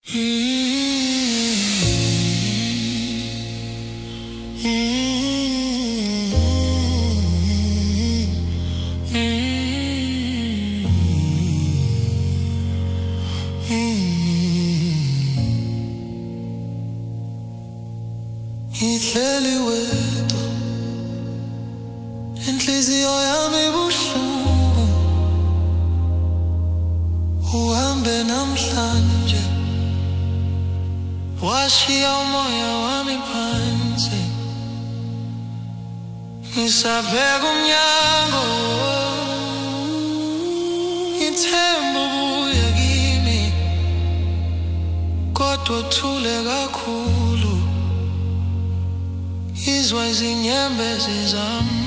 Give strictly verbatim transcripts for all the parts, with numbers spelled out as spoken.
Ngihleli wedwa inhliziyo yami ibuhlungu uhambe namhlanje washiya umoya wami phansi ngisabheka umnyango ngithemba ubuye kimi kodwa uthule kakhulu izwa izinyembezi zami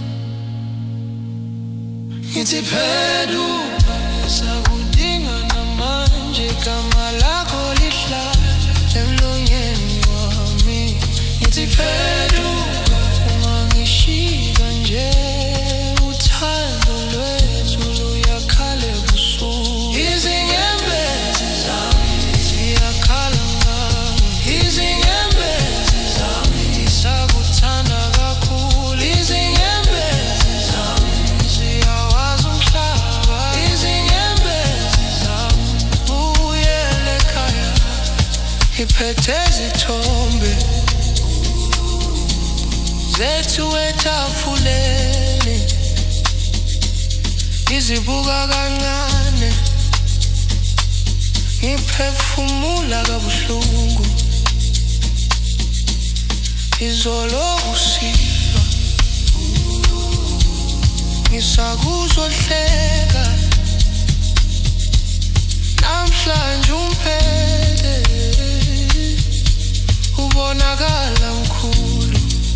ngithi phenduka ngisakudinga namanje igama lakho lihlala emlonyeni wami ngithi phenduka ungangishika nje uthando lwethu luyakhala ebusuku izinyembezi zami ziyakhala ngawe izinyembezi zami ngisakuthanda kakhulu izinyembezi zami ziyawazi umhlaba izinyembezi zami buyele ekhaya iphethe izithombe zethu etafuleni ngizibuka kancane ngiphefumula kabuhlungu izolo usihlwa ngisakuzohleka namhlanje umphethe ubonakala mkhulu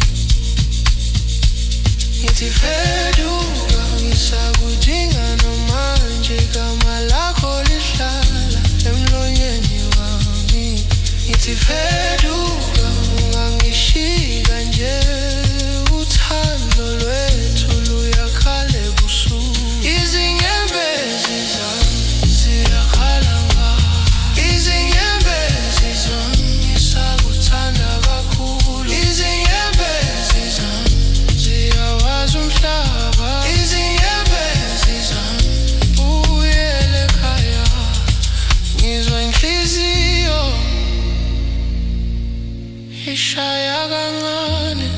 ngithi phenduka ngisakudinga namanje igama lakho lihlala emlonyeni wami ngithi phenduka ungangishika nje uthando lwethu luyakhala ebusuku izinyembezi zami ziyakhala ngawe izinyembezi zami ngisakuthanda kakhulu izinyembezi zami ziyawazi umhlaba izinyembezi zami buyele ekhaya ngizwa inhliziyo ishaya kancane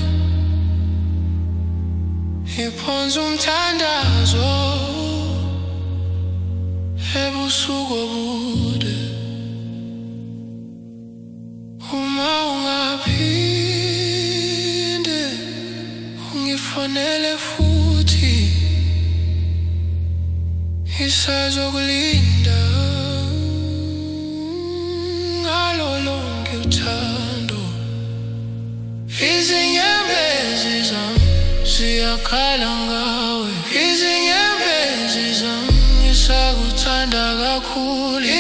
iphonza umthandazo ebusuku obude uma ungaphinde ungifonele futhi ngisazokulinda ngalo lonke uthando izinyembezi zami ziyakhala ngawe izinyembezi zami ngisakuthanda kakhulu